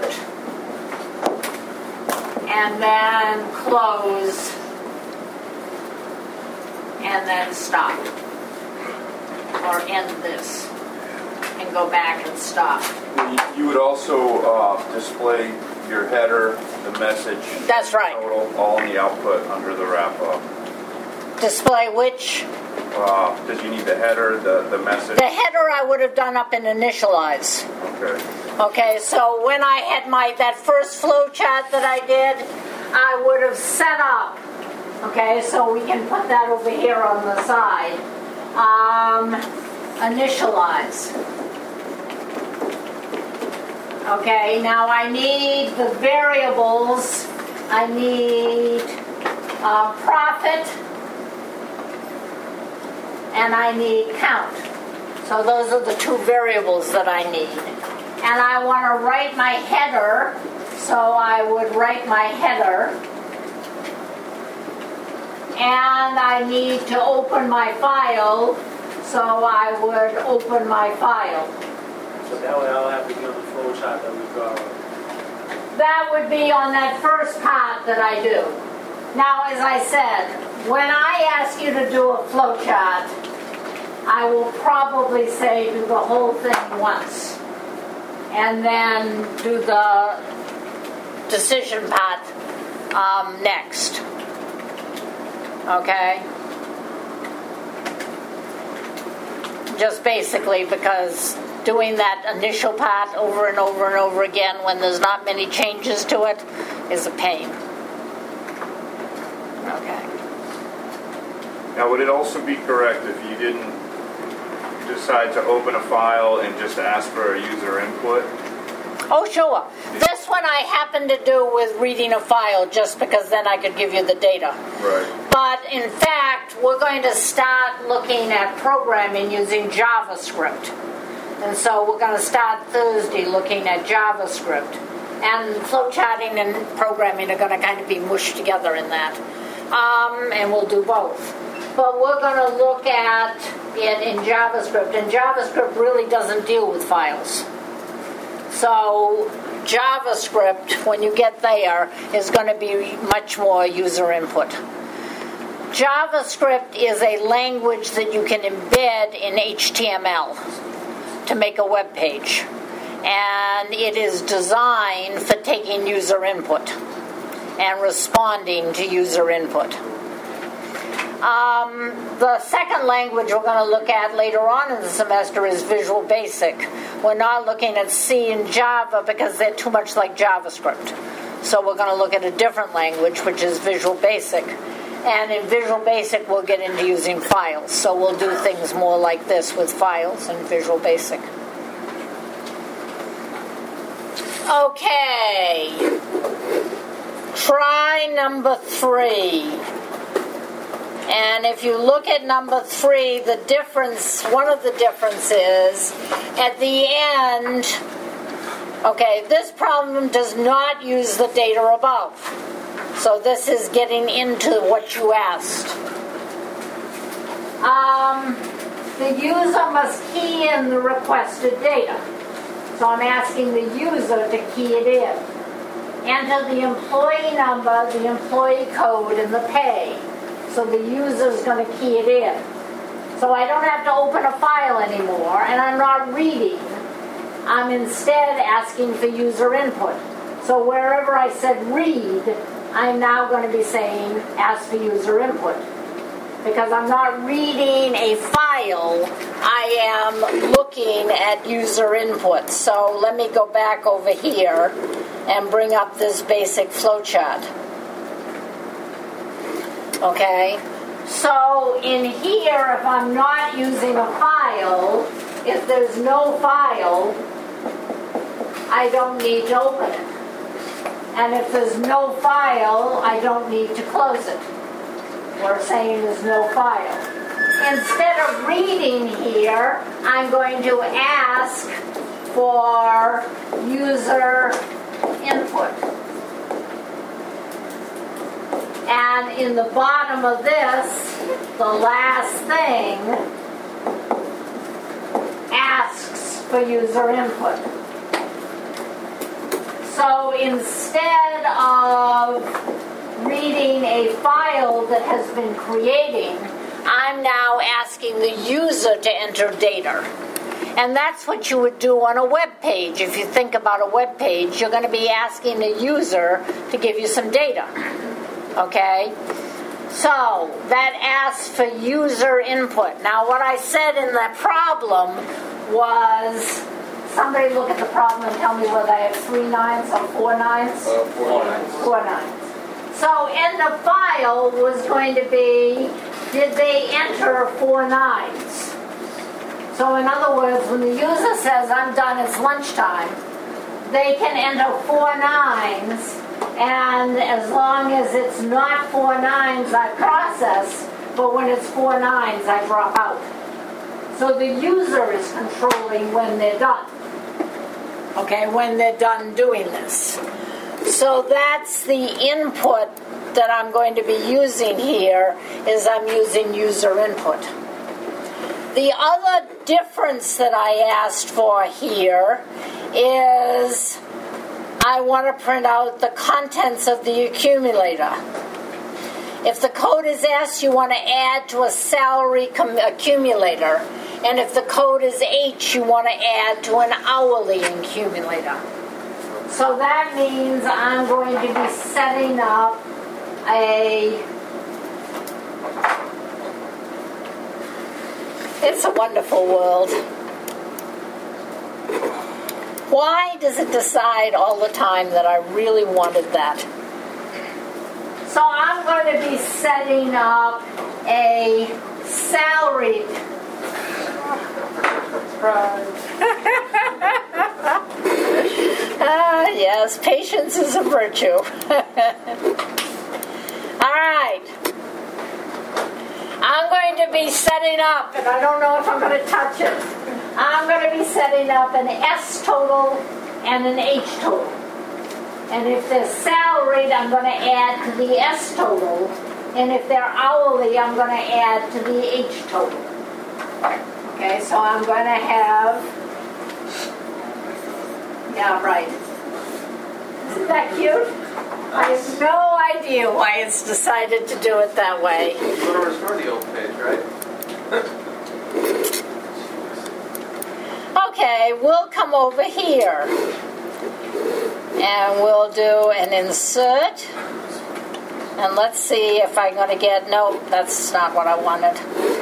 and then close and then stop or end this and go back and stop. You would also display your header, the message. That's right. Total, all in the output under the wrap-up. Display which? Because you need the header, the message. The header I would have done up in initialize. Okay. Okay, so when I had that first flow chart that I did, I would have set up. Okay, so we can put that over here on the side. Initialize. Okay, now I need the variables. I need profit and I need count. So those are the two variables that I need. And I want to write my header, so I would write my header. And I need to open my file, so I would open my file. So that way I'll have to be on the flow chart that we draw. That would be on that first part that I do. Now, as I said, when I ask you to do a flow chart, I will probably say do the whole thing once. And then do the decision part next. Okay? Just basically because doing that initial part over and over and over again when there's not many changes to it is a pain. Okay. Now, would it also be correct if you didn't decide to open a file and just ask for a user input? Oh, sure. This one I happen to do with reading a file just because then I could give you the data. Right. But in fact, we're going to start looking at programming using JavaScript. And so we're going to start Thursday looking at JavaScript. And flowcharting and programming are going to kind of be mushed together in that. And we'll do both. But we're going to look at it in JavaScript. And JavaScript really doesn't deal with files. So JavaScript, when you get there, is going to be much more user input. JavaScript is a language that you can embed in HTML to make a web page. And it is designed for taking user input and responding to user input. The second language we're going to look at later on in the semester is Visual Basic. We're not looking at C and Java because they're too much like JavaScript. So we're going to look at a different language, which is Visual Basic. And in Visual Basic, we'll get into using files. So we'll do things more like this with files in Visual Basic. Okay. Try number 3. And if you look at number 3, the difference, one of the differences, at the end, okay, this problem does not use the data above. So this is getting into what you asked. The user must key in the requested data. So I'm asking the user to key it in. Enter the employee number, the employee code, and the pay. So the user is going to key it in. So I don't have to open a file anymore, and I'm not reading. I'm instead asking for user input. So wherever I said read, I'm now going to be saying ask for user input. Because I'm not reading a file, I am looking at user input. So let me go back over here and bring up this basic flowchart. Okay? So in here, if I'm not using a file, if there's no file, I don't need to open it. And if there's no file, I don't need to close it. We're saying there's no file. Instead of reading here, I'm going to ask for user input. And in the bottom of this, the last thing asks for user input. So instead of reading a file that has been creating, I'm now asking the user to enter data. And that's what you would do on a web page. If you think about a web page, you're going to be asking the user to give you some data. Okay? So that asks for user input. Now what I said in the problem was, somebody look at the problem and tell me whether I have 3 nines or 4 nines? 4 nines. 4 nines. So in the file was going to be, did they enter 4 nines? So in other words, when the user says, I'm done, it's lunchtime, they can enter 4 nines, and as long as it's not 4 nines, I process, but when it's 4 nines, I drop out. So the user is controlling when they're done. Okay, when they're done doing this. So that's the input that I'm going to be using here, is I'm using user input. The other difference that I asked for here is I want to print out the contents of the accumulator. If the code is S, you want to add to a salary accumulator. And if the code is H, you want to add to an hourly accumulator. So that means I'm going to be setting up It's a wonderful world. Why does it decide all the time that I really wanted that? So I'm going to be setting up a salaried. Yes, patience is a virtue. All right. I'm going to be setting up, and I don't know if I'm going to touch it. I'm going to be setting up an S total and an H total. And if they're salaried, I'm going to add to the S total. And if they're hourly, I'm going to add to the H total. Okay, so I'm going to have, yeah, right. Isn't that cute? I have no idea why it's decided to do it that way. You want to restore the old page, right? Okay, we'll come over here. And we'll do an insert. And let's see if I'm going to get, no, that's not what I wanted.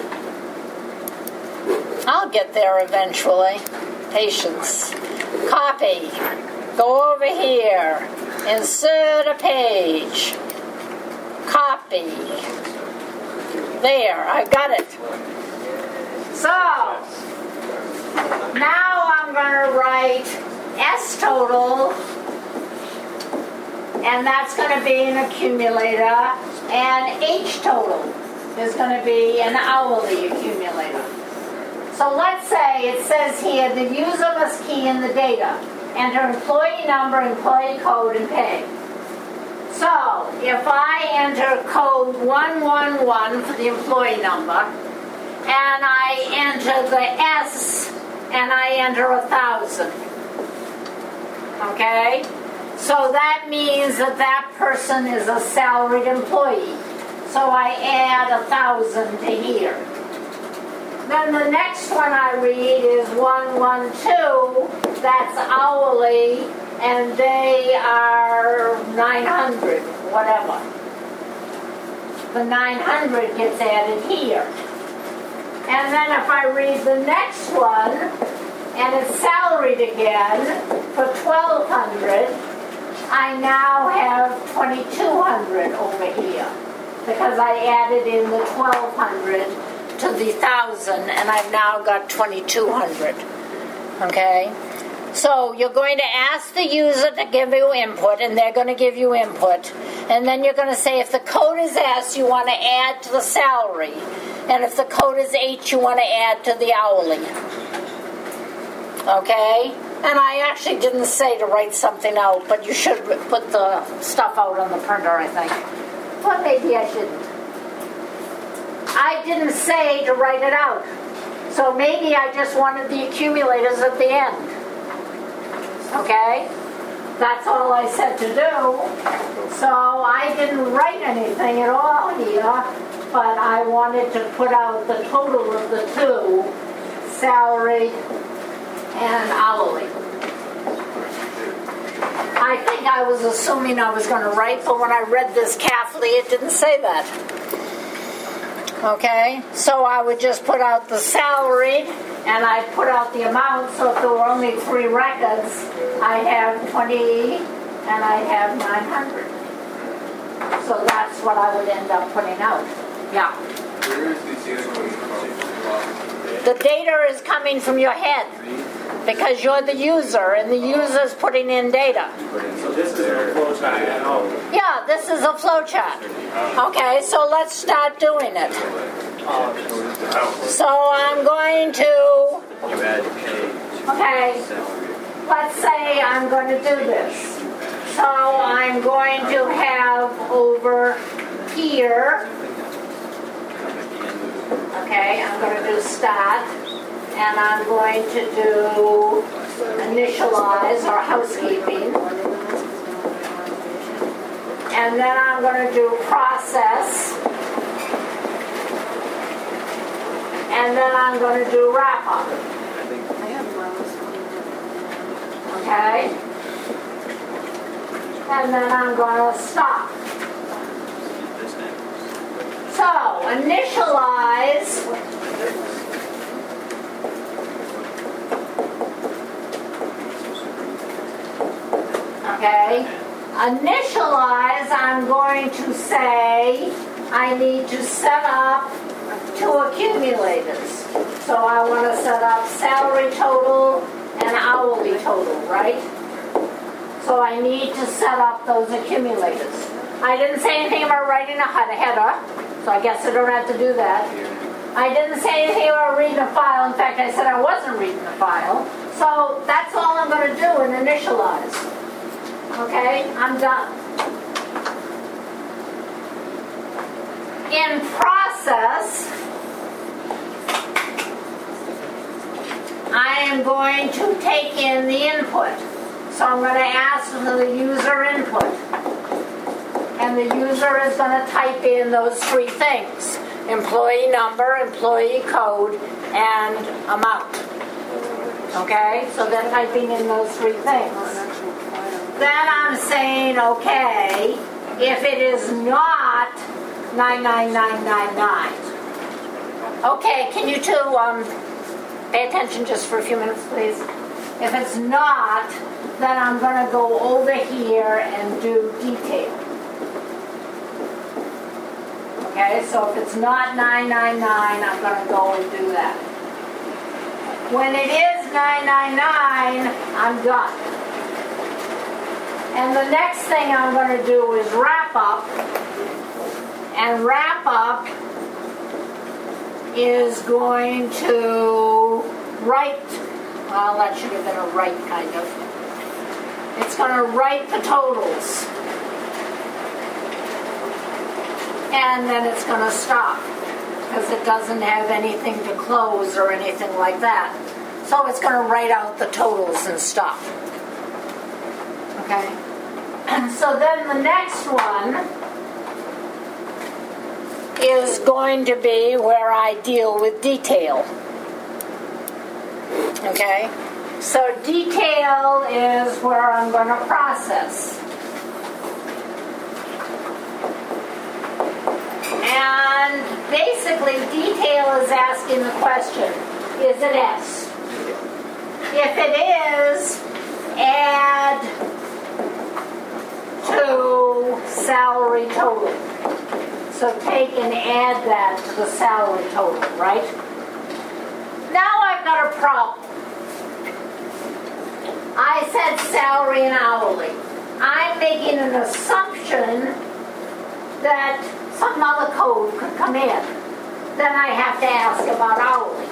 I'll get there eventually. Patience. Copy. Go over here. Insert a page. Copy. There, I got it. So, now I'm going to write S total, and that's going to be an accumulator, and H total is going to be an hourly accumulator. So let's say it says here the user must key in the data, enter employee number, employee code, and pay. So if I enter code 111 for the employee number, and I enter the S, and I enter 1,000. Okay? So that means that that person is a salaried employee. So I add 1,000 to here. Then the next one I read is 112, that's hourly, and they are 900, whatever. The 900 gets added here. And then if I read the next one, and it's salaried again for 1,200, I now have 2,200 over here because I added in the 1,200 to the 1,000, and I've now got 2,200. Okay? So you're going to ask the user to give you input, and they're going to give you input. And then you're going to say if the code is S, you want to add to the salary. And if the code is H, you want to add to the hourly. Okay? And I actually didn't say to write something out, but you should put the stuff out on the printer, I think. Well, maybe I shouldn't. I didn't say to write it out. So maybe I just wanted the accumulators at the end. Okay? That's all I said to do. So I didn't write anything at all here, but I wanted to put out the total of the two, salary and hourly. I think I was assuming I was going to write, but when I read this carefully, it didn't say that. Okay, so I would just put out the salary, and I put out the amount, so if there were only 3 records, I'd have 20, and I'd have 900. So that's what I would end up putting out. Yeah. Where is the data coming from? The data is coming from your head, because you're the user, and the user's putting in data. So this is a flow chart at all. Yeah, this is a flow chart. Okay, so let's start doing it. So I'm going to, okay, let's say I'm going to do this. So I'm going to have over here, okay, I'm going to do start, and I'm going to do initialize or housekeeping. And then I'm going to do process. And then I'm going to do wrap up. Okay? And then I'm going to stop. So, initialize. Okay? Initialize, I'm going to say I need to set up 2 accumulators. So I want to set up salary total and hourly total, right? So I need to set up those accumulators. I didn't say anything about writing a header, so I guess I don't have to do that. I didn't say anything about reading a file. In fact, I said I wasn't reading the file. So that's all I'm going to do in initialize. Okay, I'm done. In process, I am going to take in the input. So I'm going to ask for the user input. And the user is going to type in those 3 things. Employee number, employee code, and amount. Okay, so they're typing in those 3 things. Then I'm saying, okay, if it is not 99999. Okay, can you 2 pay attention just for a few minutes, please? If it's not, then I'm going to go over here and do detail. Okay, so if it's not 999, I'm going to go and do that. When it is 999, I'm done. And the next thing I'm going to do is wrap up. And wrap up is going to write, well, that should have been a write kind of. It's going to write the totals. And then it's going to stop because it doesn't have anything to close or anything like that. So it's going to write out the totals and stop. Okay? So then the next one is going to be where I deal with detail. Okay? So detail is where I'm going to process. And basically, detail is asking the question, is it S? If it is, add to salary total. So take and add that to the salary total, right? Now I've got a problem. I said salary and hourly. I'm making an assumption that some other code could come in. Then I have to ask about hourly.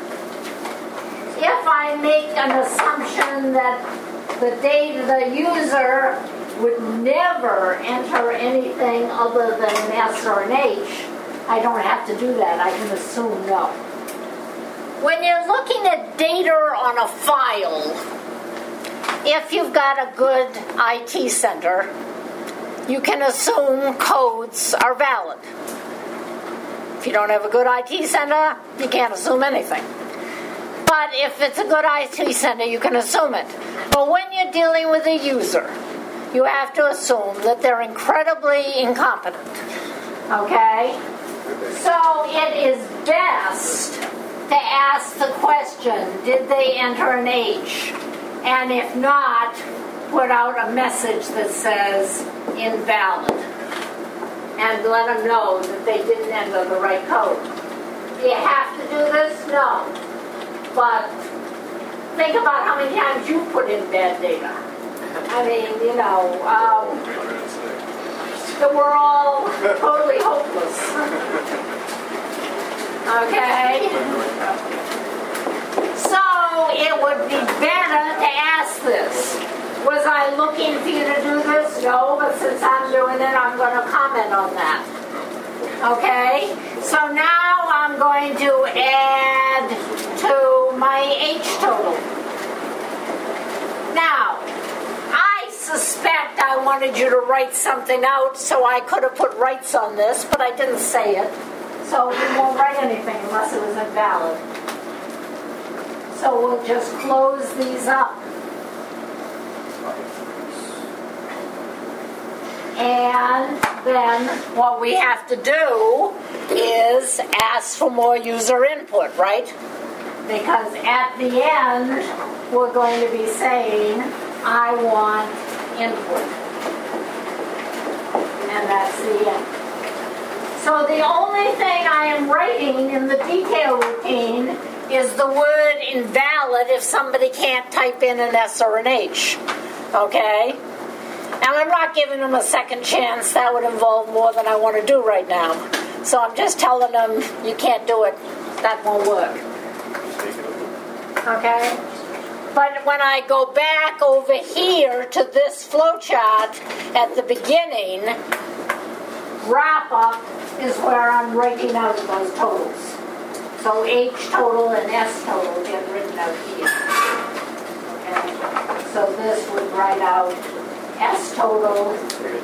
If I make an assumption that the user would never enter anything other than an S or an H, I don't have to do that. I can assume no. When you're looking at data on a file, if you've got a good IT center, you can assume codes are valid. If you don't have a good IT center, you can't assume anything. But if it's a good IT center, you can assume it. But when you're dealing with a user, you have to assume that they're incredibly incompetent. Okay? So it is best to ask the question, did they enter an H? And if not, put out a message that says invalid. And let them know that they didn't enter the right code. Do you have to do this? No. But think about how many times you put in bad data. I mean, that we're all totally hopeless. Okay? So it would be better to ask this. Was I looking for you to do this? No, but since I'm doing it, I'm going to comment on that. Okay? So now I'm going to add to my H total. Now, I suspect I wanted you to write something out, so I could have put rights on this, but I didn't say it. So we won't write anything unless it was invalid. So we'll just close these up. And then what we have to do is ask for more user input, right? Because at the end, we're going to be saying, I want input. And that's the end. So the only thing I am writing in the detail routine is the word invalid if somebody can't type in an S or an H. Okay? And I'm not giving them a second chance. That would involve more than I want to do right now. So I'm just telling them, you can't do it. That won't work. Okay? But when I go back over here to this flowchart at the beginning, wrap up is where I'm writing out those totals. So H total and S total get written out here. Okay? So this would write out S total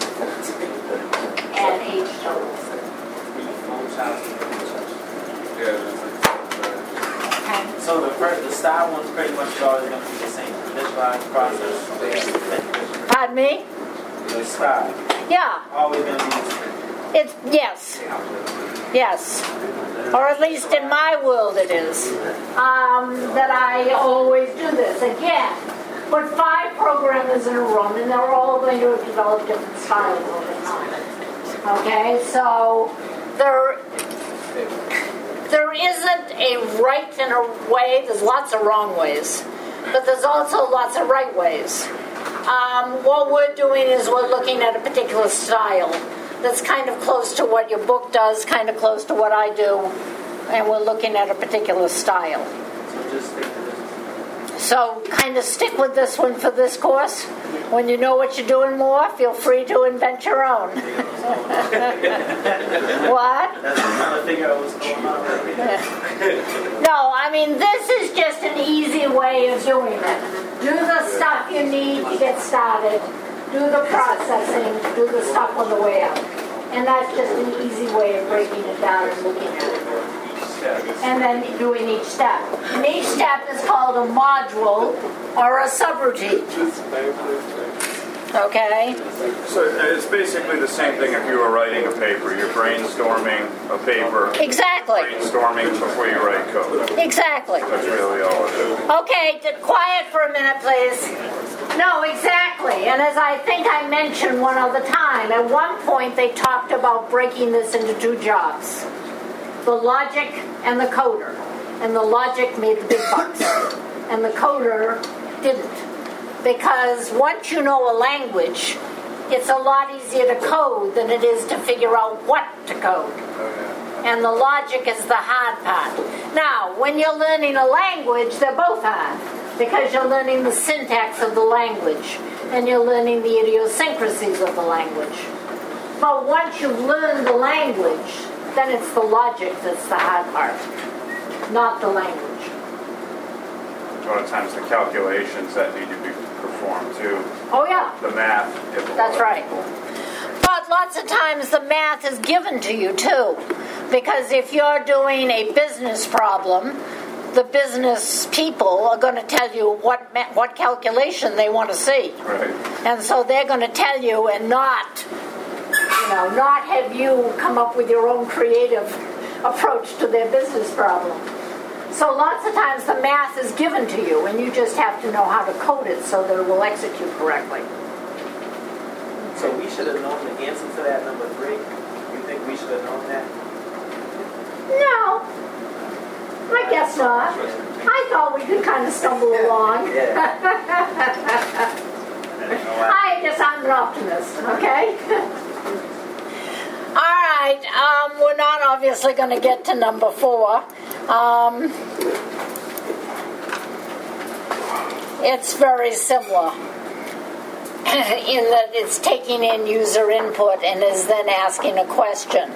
and H total. Okay. So the style one's pretty much always going to be the same. Visualize process. Pardon me? The style. Yeah. Always going to be the same. It's yes. Yes. Or at least in my world it is. That I always do this. Again, put 5 programmers in a room and they're all going to develop different styles over time. Okay, so there isn't a right and a way. There's lots of wrong ways, but there's also lots of right ways. What we're doing is we're looking at a particular style that's kind of close to what your book does, kind of close to what I do, and we're looking at a particular style. So just stick to this. So kind of stick with this one for this course. When you know what you're doing more, feel free to invent your own. What? That's trying to figure out what's going on right now. No, I mean, this is just an easy way of doing it. Do the stuff you need to get started. Do the processing. Do the stuff on the way out. And that's just an easy way of breaking it down and looking at it. And then doing each step. And each step is called a module or a subroutine. Okay? So it's basically the same thing if you were writing a paper. You're brainstorming a paper. Exactly. Brainstorming before you write code. Exactly. That's really all it is. Okay, quiet for a minute, please. No, exactly. And as I think I mentioned one other time, at one point they talked about breaking this into two jobs. The logic and the coder. And the logic made the big bucks. And the coder didn't. Because once you know a language, it's a lot easier to code than it is to figure out what to code. And the logic is the hard part. Now, when you're learning a language, they're both hard. Because you're learning the syntax of the language. And you're learning the idiosyncrasies of the language. But once you've learned the language, then it's the logic that's the hard part, not the language. A lot of times the calculations that need to be performed too. Oh yeah. The math. That's right. But lots of times the math is given to you too. Because if you're doing a business problem, the business people are going to tell you what calculation they want to see. Right. And so they're going to tell you and not have you come up with your own creative approach to their business problem. So lots of times the math is given to you and you just have to know how to code it so that it will execute correctly. So we should have known the answer to that number 3? You think we should have known that? No, I guess not. I thought we could kind of stumble along. I'm an optimist, okay? All right, we're not obviously going to get to number 4. It's very similar in that it's taking in user input and is then asking a question.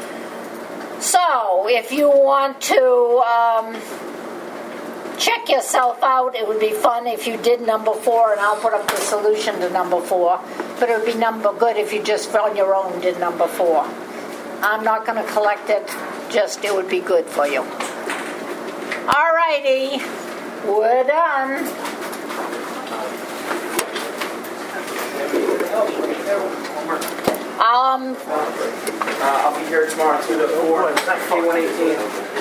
So, if you want to check yourself out, it would be fun if you did number 4, and I'll put up the solution to number 4. But it would be good if you just on your own did number 4. I'm not going to collect it, just it would be good for you. All righty, we're done. I'll be here tomorrow 2 to 4. K118.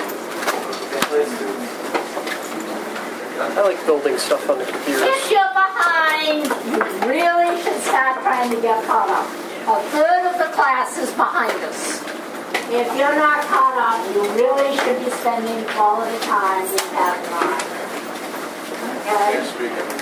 I like building stuff on the computers. If you're behind, you really should start trying to get caught up. A third of the class is behind us. If you're not caught up, you really should be spending quality time with Pat and I. Okay?